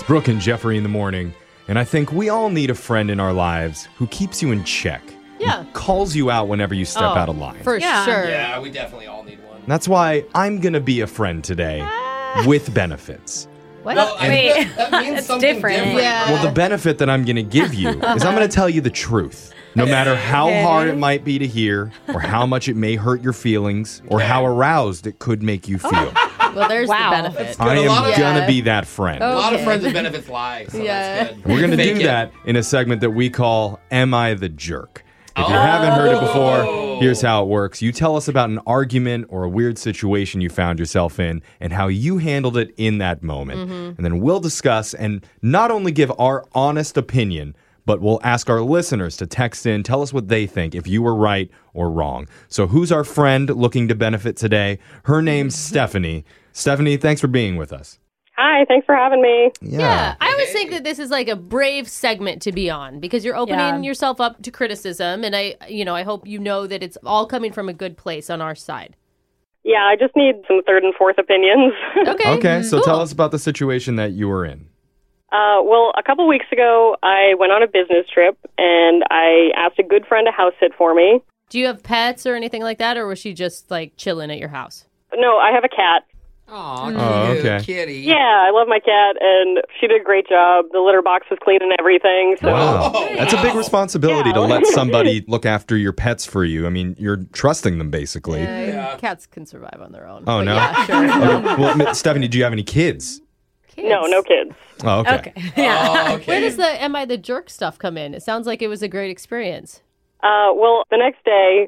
It's Brooke and Jeffrey in the morning, and I think we all need a friend in our lives who keeps you in check. Yeah. Who calls you out whenever you step out of line. For sure. Yeah, we definitely all need one. That's why I'm going to be a friend today with benefits. What? No, Wait, that means that's something different. Yeah. Well, the benefit that I'm going to give you is I'm going to tell you the truth. No matter how hard it might be to hear, or how much it may hurt your feelings, or how aroused it could make you feel. Well, there's Wow. the benefit. I A lot am of- going to be that friend. A lot of Okay. friends with benefits lie, so Yeah. that's good. We're going to Fake do it. that in a segment that we call Am I the Jerk? If you haven't heard it before, here's how it works. You tell us about an argument or a weird situation you found yourself in and how you handled it in that moment. And then we'll discuss and not only give our honest opinion, but we'll ask our listeners to text in, tell us what they think, if you were right or wrong. So who's our friend looking to benefit today? Her name's Stephanie. Stephanie, thanks for being with us. Hi, thanks for having me. Yeah. I always think that this is like a brave segment to be on because you're opening yourself up to criticism. And I hope you know that it's all coming from a good place on our side. Yeah, I just need some third and fourth opinions. Okay. Okay, so Cool. tell us about the situation that you were in. Well, a couple weeks ago, I went on a business trip, and I asked a good friend to house sit for me. Do you have pets or anything like that? Or was she just like chilling at your house? No, I have a cat. Aw, Oh, cute okay. kitty. Yeah, I love my cat, and she did a great job. The litter box was clean and everything. So Wow. Oh, That's a big wow. responsibility to Yeah. let somebody look after your pets for you. I mean, you're trusting them basically. Yeah. Cats can survive on their own. Oh, But no? Yeah, sure. Okay. Well, Stephanie, do you have any kids? Kids. no kids. Oh, okay. Okay. Yeah. Oh, okay. Where does the Am I the Jerk stuff come in? It sounds like it was a great experience. Well, the next day,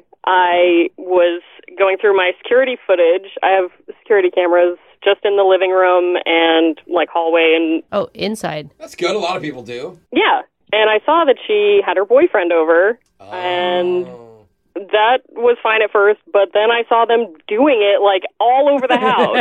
I was going through my security footage. I have security cameras just in the living room and like hallway, and Oh, inside. That's good. A lot of people do. yeah. And I saw that she had her boyfriend over, and Oh. that was fine at first, but then I saw them doing it like all over the house.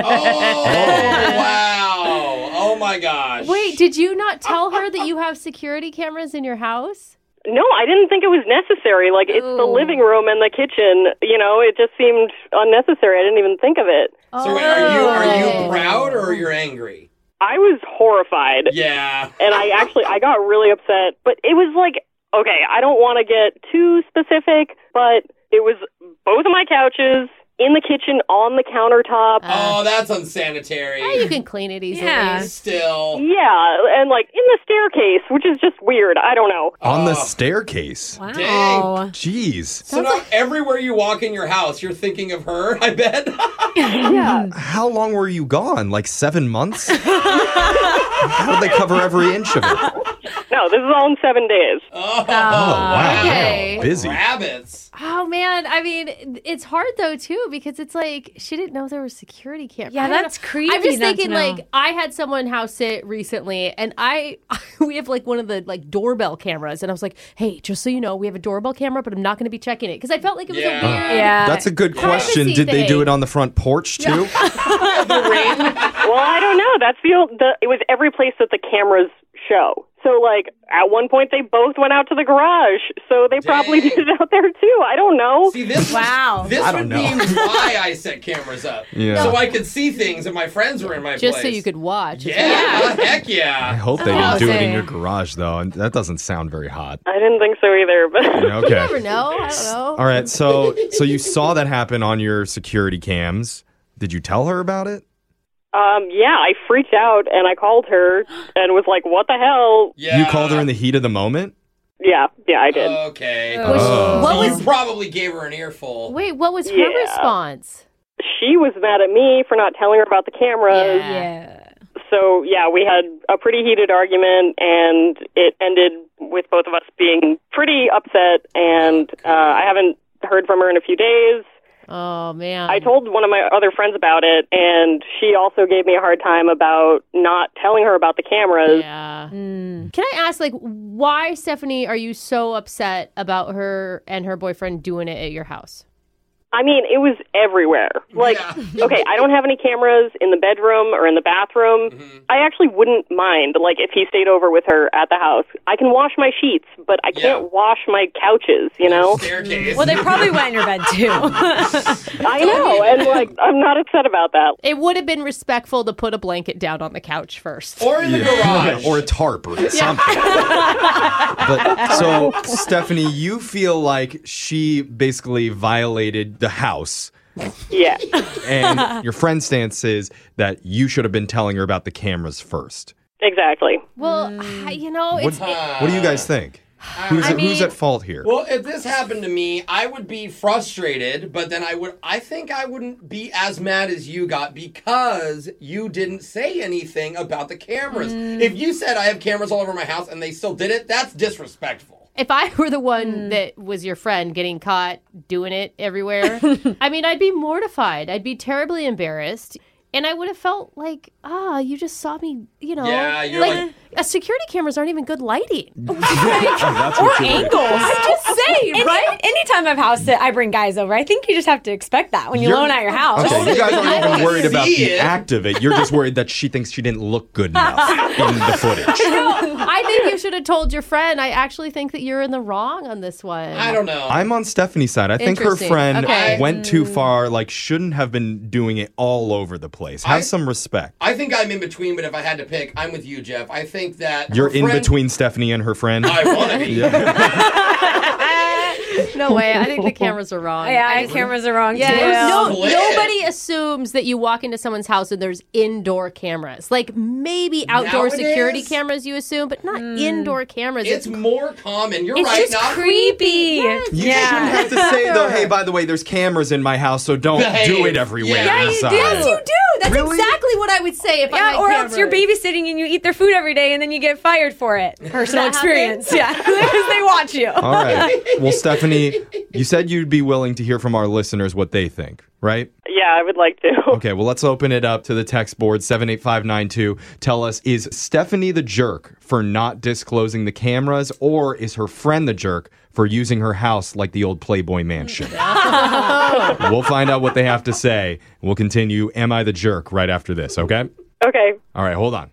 Oh, wow. Oh, my gosh. Wait, did you not tell her that you have security cameras in your house? No, I didn't think it was necessary. Like, it's the Oh. living room and the kitchen. You know, it just seemed unnecessary. I didn't even think of it. So wait, are you proud or you're angry? I was horrified. Yeah. And I got really upset. But it was like, okay, I don't want to get too specific, but it was both of my couches in the kitchen on the countertop. Oh, that's unsanitary. Yeah, you can clean it easily. Yeah. Still. Yeah, and like in the staircase, which is just weird. I don't know. On the Oh. staircase. Wow. Dang. Jeez. So now everywhere you walk in your house, you're thinking of her, I bet. Yeah. How long were you gone? Like 7 months? How did they cover every inch of it? No, this is all in 7 days. Oh, wow. okay. Busy. Rabbits. Oh, man. I mean, it's hard, though, too, because it's like she didn't know there were security cameras. Yeah, I don't that's know. creepy I'm just not to thinking, know. like, I had someone house sit recently, and we have, like, one of the, like, doorbell cameras, and I was like, hey, just so you know, we have a doorbell camera, but I'm not going to be checking it, because I felt like it was Yeah. a weird... Yeah. That's a good question. Privacy Did they do thing. it on the front porch too? The ring. Well, I don't know. That's it was every place that the cameras show. So, like, at one point, they both went out to the garage. So they probably Dang. did it out there, too. I don't know. See, this Wow. This I would don't be know. why I set cameras up. Yeah. So I could see things and my friends were in my place. Just so you could watch. Yeah, heck I yeah. hope they didn't do it in Amazing. your garage though, and that doesn't sound very hot. I didn't think so either. But Okay. You never know. I don't know. All right, so you saw that happen on your security cams. Did you tell her about it? yeah, I freaked out, and I called her and was like, what the hell? Yeah. You called her in the heat of the moment? Yeah, I did. Okay. Oh. What So was... you probably gave her an earful. Wait, what was her Yeah. response? She was mad at me for not telling her about the cameras. Yeah. Yeah. So, yeah, we had a pretty heated argument, and it ended with both of us being pretty upset, and I haven't heard from her in a few days. Oh, man. I told one of my other friends about it, and she also gave me a hard time about not telling her about the cameras. Yeah. Can I ask, like, why, Stephanie, are you so upset about her and her boyfriend doing it at your house? I mean, it was everywhere. Like, okay, I don't have any cameras in the bedroom or in the bathroom. I actually wouldn't mind, like, if he stayed over with her at the house. I can wash my sheets, but I can't wash my couches, you know? Staircase. Well, they probably went in your bed, too. I know, and, like, I'm not upset about that. It would have been respectful to put a blanket down on the couch first. Or in the garage. Or a tarp or something. But so, Stephanie, you feel like she basically violated the house. Yeah. And your friend's stance is that you should have been telling her about the cameras first. Exactly. Well, you know, What do you guys think? Who's at fault here? Well, if this happened to me, I would be frustrated, but then I think I wouldn't be as mad as you got because you didn't say anything about the cameras. If you said I have cameras all over my house and they still did it, that's disrespectful. If I were the one that was your friend getting caught doing it everywhere, I mean, I'd be mortified. I'd be terribly embarrassed. And I would have felt like, you just saw me, you know. Yeah, you're like security cameras aren't even good lighting. That's Or what you're angles. I'm just saying, right? Anytime I've house sit, I bring guys over. I think you just have to expect that when you loan out your house. Okay, you guys aren't even worried about See the it. act of it. You're just worried that she thinks she didn't look good enough in the footage. I think you should have told your friend. I actually think that you're in the wrong on this one. I don't know. I'm on Stephanie's side. I think her Interesting. friend Okay. went too far, like shouldn't have been doing it all over the place. Have some respect. I think I'm in between, but if I had to pick, I'm with you, Jeff. I think that You're her in friend- between Stephanie and her friend. I want to be. No way. I think the cameras are wrong. Yeah, cameras are wrong, too. Split. Nobody assumes that you walk into someone's house and there's indoor cameras. Like maybe outdoor Nowadays? security cameras you assume, but not indoor cameras. It's more common. You're It's right. just Not creepy. You shouldn't have to say though, hey, by the way, there's cameras in my house, so don't Behave. do it everywhere. Yeah, You inside. do. Yes, you do. That's Really? exactly what I would say if I Yeah, had or else you're cameras. babysitting and you eat their food every day and then you get fired for it. Personal that experience. Yeah, because they watch you. All right. Well, Stephanie, you said you'd be willing to hear from our listeners what they think, right? Yeah, I would like to. Okay, well, let's open it up to the text board, 78592. Tell us, is Stephanie the jerk for not disclosing the cameras, or is her friend the jerk for using her house like the old Playboy Mansion? We'll find out what they have to say. We'll continue Am I the Jerk right after this, okay? Okay. All right, hold on.